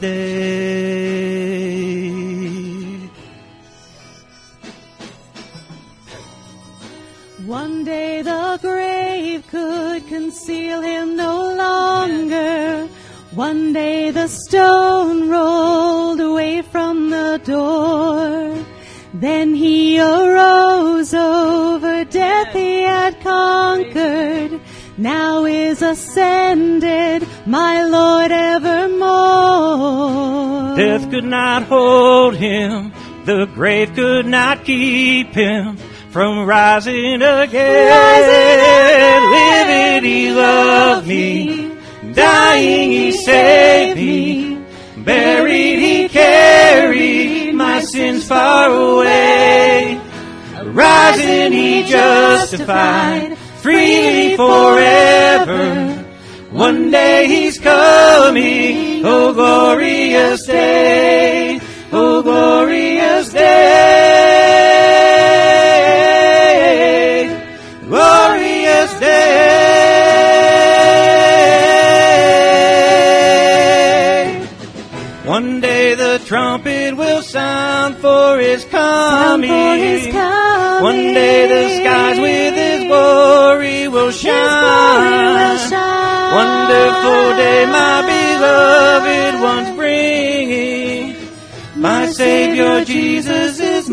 day. One day the grave could conceal him no longer. One day the stone rolled away from the door. Then he arose, over death he had conquered. Now is ascended, my Lord evermore. Death could not hold him, the grave could not keep him from rising again. Living he loved me, dying he saved me, buried he carried my sins far away, rising He justified, freely forever. One day He's coming, oh glorious day, oh glorious day, glorious day. One day the trumpet will sound for His coming. One day the skies with His glory will shine. Wonderful day my beloved one's bringing. My Savior Jesus is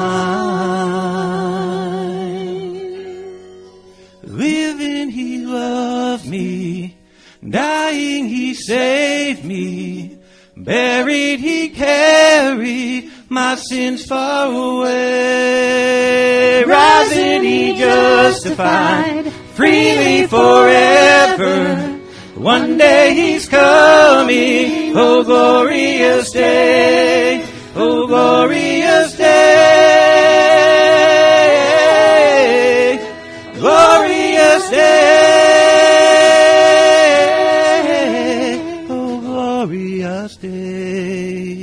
mine. Living He loved me, dying He saved me, buried He carried my sins far away. Rising He justified, freely forever. One day He's coming, oh glorious day, oh glorious day, glorious day, oh glorious day.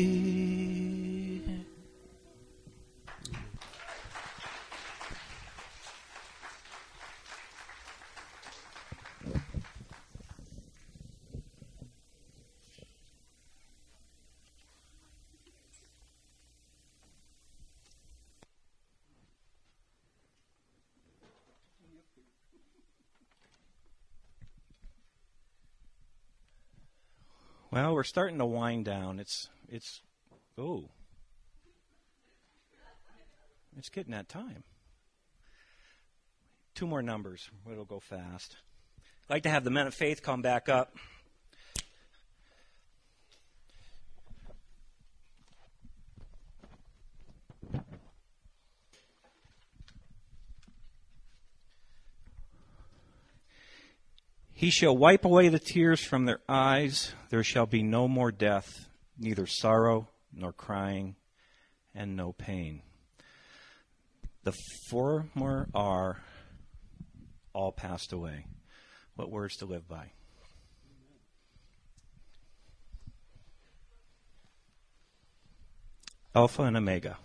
Well, we're starting to wind down. It's getting that time. 2 more numbers. It'll go fast. I'd like to have the men of faith come back up. He shall wipe away the tears from their eyes. There shall be no more death, neither sorrow nor crying, and no pain. The former are all passed away. What words to live by. Alpha and Omega.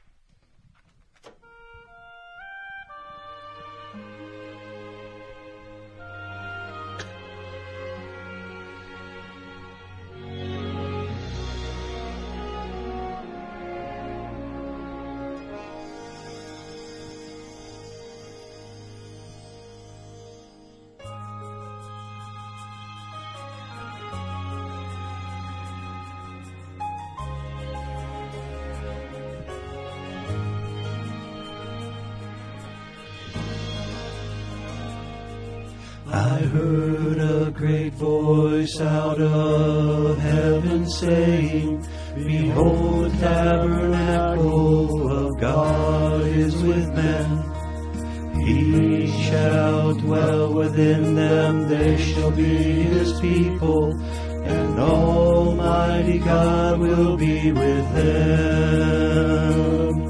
I heard a great voice out of heaven saying, Behold, the tabernacle of God is with men. He shall dwell within them, they shall be His people, and Almighty God will be with them.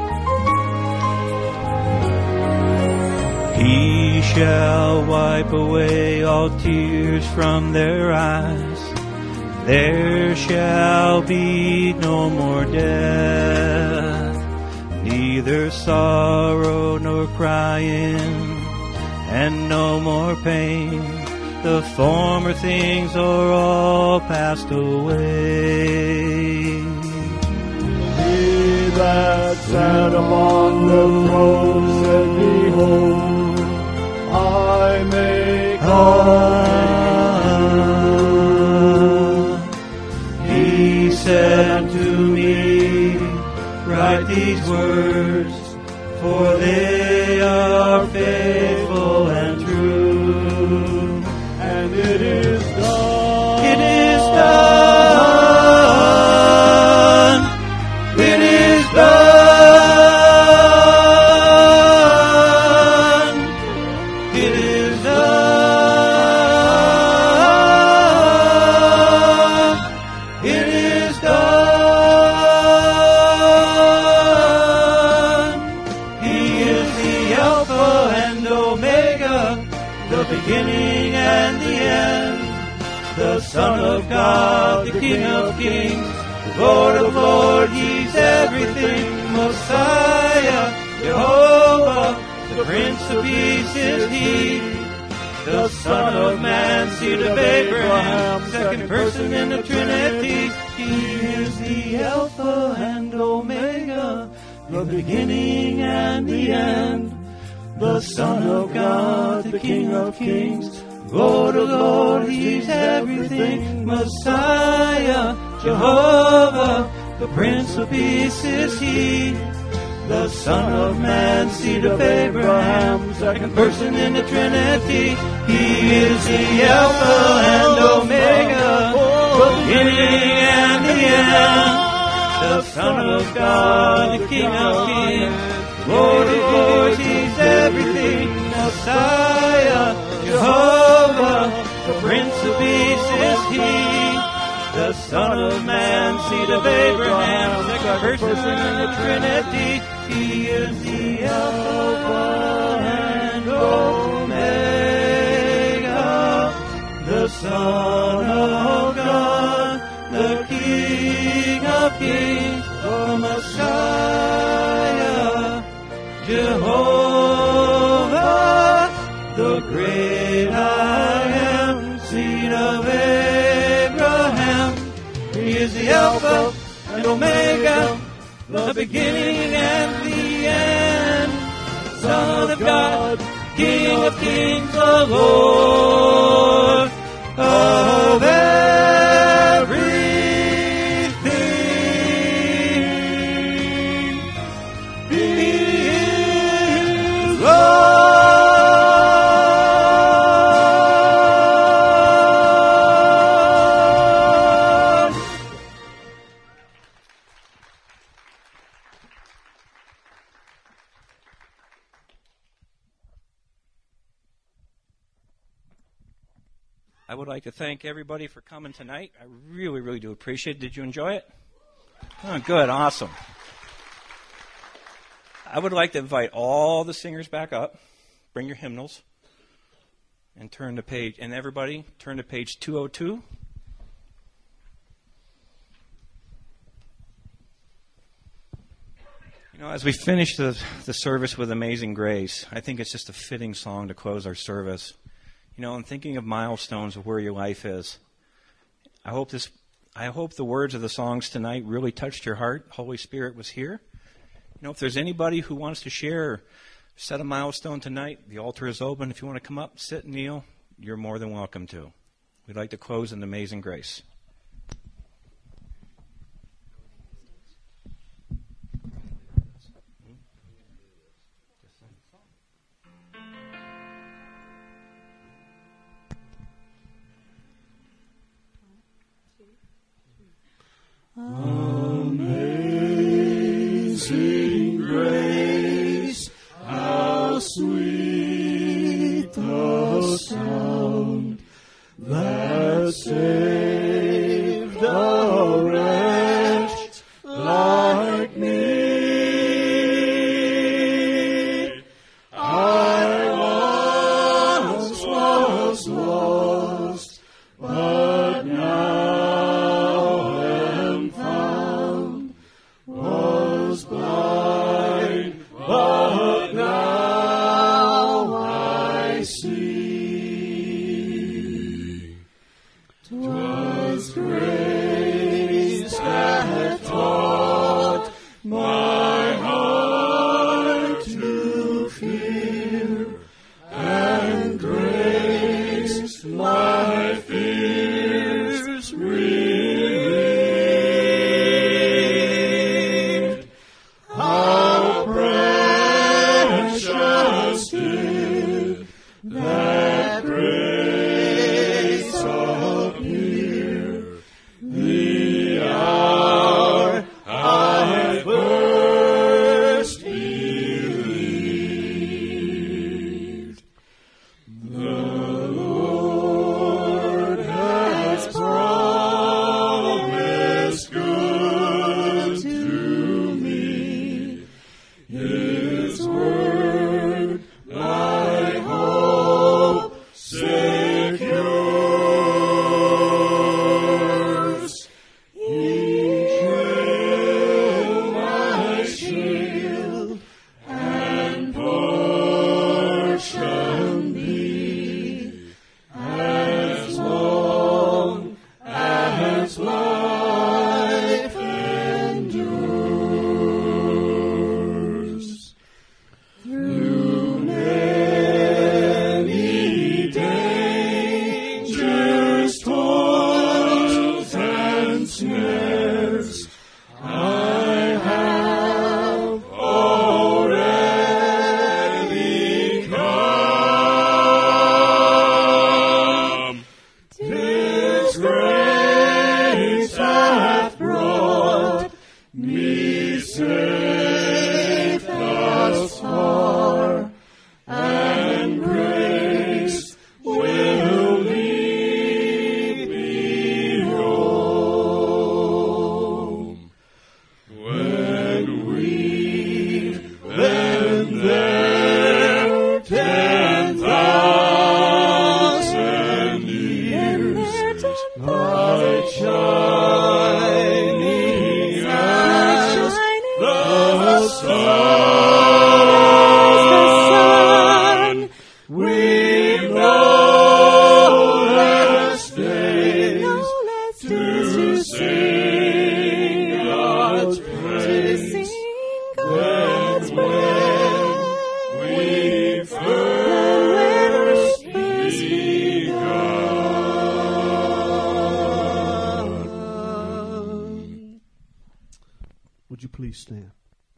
He shall wipe away all tears from their eyes. There shall be no more death, neither sorrow nor crying, and no more pain. The former things are all passed away. He that sat upon the throne said, Behold, I make all things. He said unto me, Write these words, for they are faithful and true. And it is done. It is done. It is done. Messiah, the beginning and the end, the Son of God, the King of Kings, the Lord of Lords, He's everything. Messiah, Jehovah, the Prince of Peace is He, the Son of Man, seed of Abraham, second person in the Trinity. He is the Alpha and Omega, the beginning and the end, the Son of God, the King of Kings, Lord of Lords, He's everything. Messiah, Jehovah, the Prince of Peace is He, the Son of Man, seed of Abraham, second person in the Trinity. He is the Alpha and Omega, the beginning and the end, the Son of God, the King of Kings, Lord of Lords, He's everything. Messiah, Jehovah, the Prince of Peace is He, the Son of Man, seed of Abraham, second person in the Trinity. He is the Alpha and Omega, the Son of God, the King of Kings, the Messiah, Jehovah, the great I am, seed of Abraham. He is the Alpha and Omega, the beginning and the end, Son of God, King of Kings, the Lord of everything. He is Lord. I would like to thank everybody for coming tonight. I really, really do appreciate it. Did you enjoy it? Oh, good. Awesome. I would like to invite all the singers back up. Bring your hymnals. And turn to page, and everybody turn to page 202. You know, as we finish the service with Amazing Grace, I think it's just a fitting song to close our service. You know, I'm thinking of milestones of where your life is. I hope the words of the songs tonight really touched your heart. Holy Spirit was here. You know, if there's anybody who wants to share or set a milestone tonight, the altar is open. If you want to come up, sit, kneel, you're more than welcome to. We'd like to close in Amazing Grace. Amazing grace, how sweet the sound that saved a wretch like me. I once was lost, but now am found, was blind, but now I see. 'Twas first begun. Would you please stand?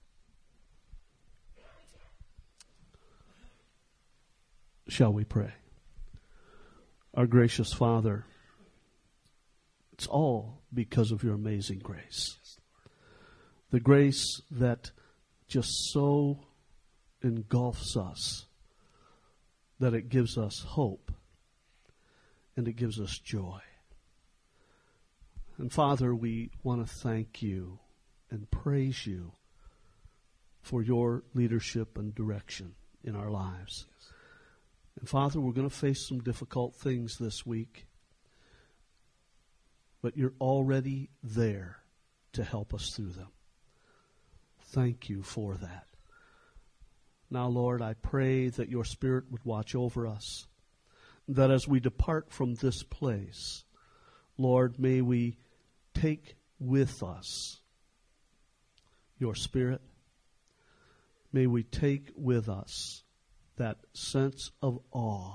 Shall we pray? Our gracious Father, it's all because of your amazing grace. The grace that just so engulfs us that it gives us hope and it gives us joy. And Father, we want to thank you and praise you for your leadership and direction in our lives. And Father, we're going to face some difficult things this week, but you're already there to help us through them. Thank you for that. Now, Lord, I pray that your Spirit would watch over us, that as we depart from this place, Lord, may we take with us your Spirit. May we take with us that sense of awe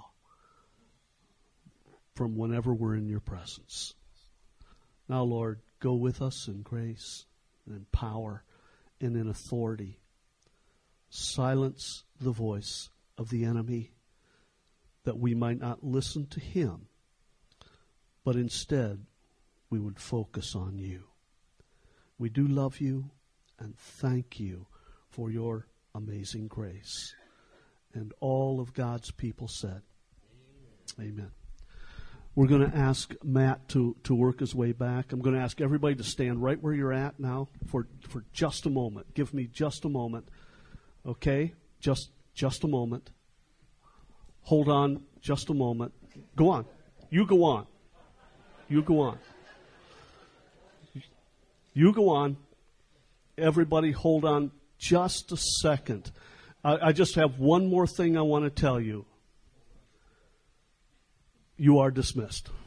from whenever we're in your presence. Now, Lord, go with us in grace and in power and in authority. Silence the voice of the enemy that we might not listen to him, but instead we would focus on you. We do love you and thank you for your amazing grace. And all of God's people said, Amen. We're going to ask Matt to work his way back. I'm going to ask everybody to stand right where you're at now for just a moment. Give me just a moment. Okay? Just a moment. Hold on just a moment. Go on. You go on. You go on. You go on. Everybody hold on just a second. I just have one more thing I want to tell you. You are dismissed.